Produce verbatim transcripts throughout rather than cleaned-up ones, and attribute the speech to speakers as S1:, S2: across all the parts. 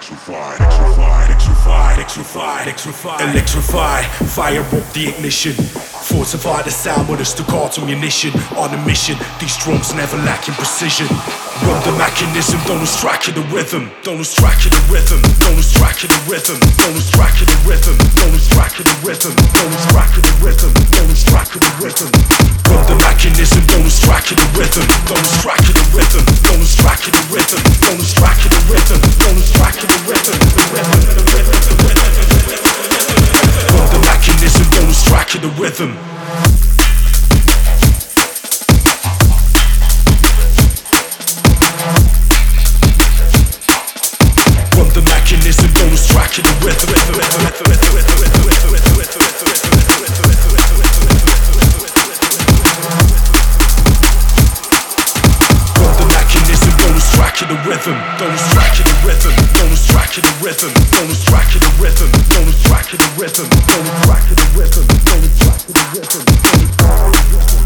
S1: electrified, electrified, electrified, electrified, electrified, electrified. Fire up the ignition. Fortify the sound with a staccato munition. On a mission, these drums never lacking precision. Run the mechanism, don't lose track of the rhythm. Don't lose track of the rhythm. Don't lose track of the rhythm. Don't lose track of the rhythm. Don't lose track of the rhythm. Don't lose track of the rhythm. Don't lose track of the rhythm. Run the mechanism, don't lose track of the rhythm. Don't lose track of the rhythm. Don't lose track of the rhythm. Don't lose track of the rhythm. Don't lose track of the rhythm. The rhythm, the rhythm, the rhythm, the rhythm. Run the mechanism, don't lose track of the rhythm. The mechanism, don't lose track of the rhythm. The mechanism, don't lose track of the rhythm. Don't lose track of the rhythm. Don't lose track of the rhythm. Don't lose track of the rhythm. Don't lose track of the rhythm. Don't lose track of the rhythm. Don't lose track of the rhythm. Don't lose track of the rhythm.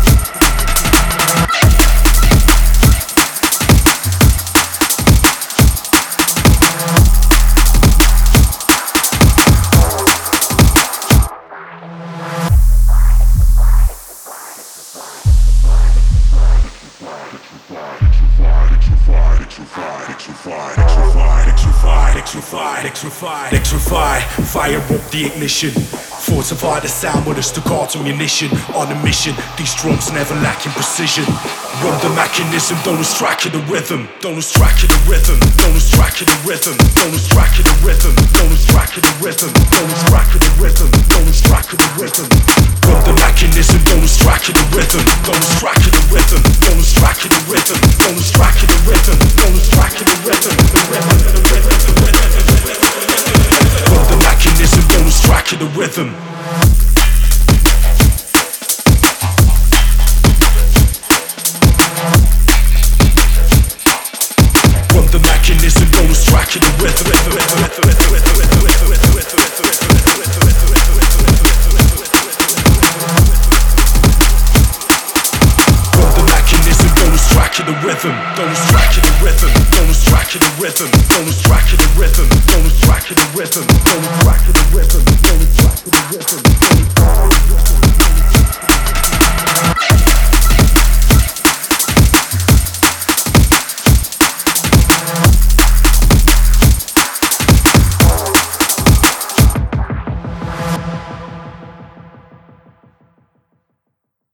S1: Electrified, electrified, electrified. Fire up the ignition. Fortify the sound with a staccato munition. On a mission, these drums never lacking precision. Run the mechanism, don't lose track of the rhythm. Don't lose track of the rhythm. Don't lose track of the rhythm. Don't lose track of the rhythm. Don't lose track of the rhythm. Don't lose track of the rhythm. Don't lose track of the rhythm. Run the mechanism, don't lose track of the rhythm. Don't lose track of the rhythm. Don't lose track of the rhythm. Don't lose track of the rhythm. Don't lose track of the rhythm. The rhythm, the rhythm, the rhythm. Run the mechanism, don't lose track of the rhythm. Run the mechanism, don't lose track of the rhythm. Run the mechanism, don't lose track of the rhythm. Don't lose track of the rhythm. Don't lose track of the rhythm. Don't lose track of the rhythm. Don't lose track of the rhythm. Don't lose track of the rhythm. Don't lose track of the rhythm. Don't lose track of the rhythm.